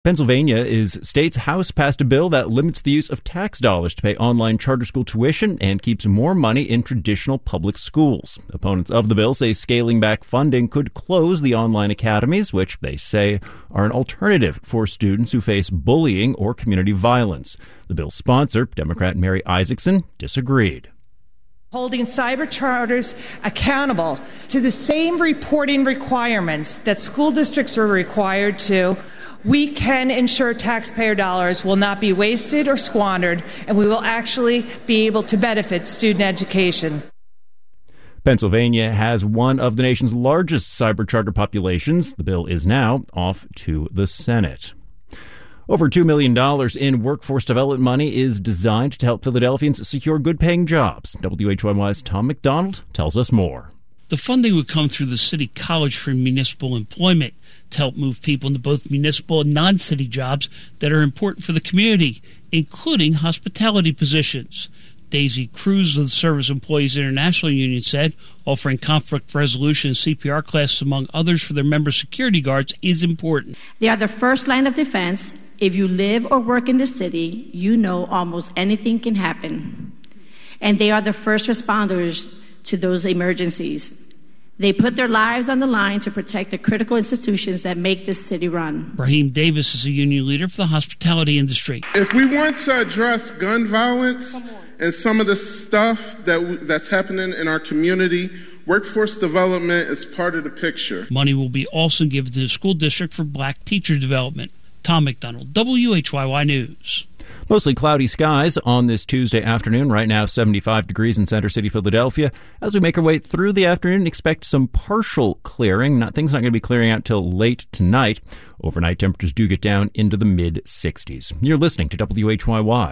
Pennsylvania's state's House passed a bill that limits the use of tax dollars to pay online charter school tuition and keeps more money in traditional public schools. Opponents of the bill say scaling back funding could close the online academies, which they say are an alternative for students who face bullying or community violence. The bill's sponsor, Democrat Mary Isaacson, disagreed. Holding cyber charters accountable to the same reporting requirements that school districts are required to, we can ensure taxpayer dollars will not be wasted or squandered, and we will actually be able to benefit student education. Pennsylvania has one of the nation's largest cyber charter populations. The bill is now off to the Senate. Over $2 million in workforce development money is designed to help Philadelphians secure good-paying jobs. WHYY's Tom McDonald tells us more. The funding would come through the City College for Municipal Employment to help move people into both municipal and non-city jobs that are important for the community, including hospitality positions. Daisy Cruz of the Service Employees International Union said offering conflict resolution and CPR classes, among others, for their member security guards is important. They are the first line of defense. If you live or work in the city, you know almost anything can happen. And they are the first responders to those emergencies. They put their lives on the line to protect the critical institutions that make this city run. Raheem Davis is a union leader for the hospitality industry. If we want to address gun violence and some of the stuff that's happening in our community, workforce development is part of the picture. Money will be also given to the school district for black teacher development. Tom McDonald, WHYY News. Mostly cloudy skies on this Tuesday afternoon. Right now, 75 degrees in Center City, Philadelphia. As we make our way through the afternoon, expect some partial clearing. Things not going to be clearing out till late tonight. Overnight temperatures do get down into the mid-60s. You're listening to WHYY.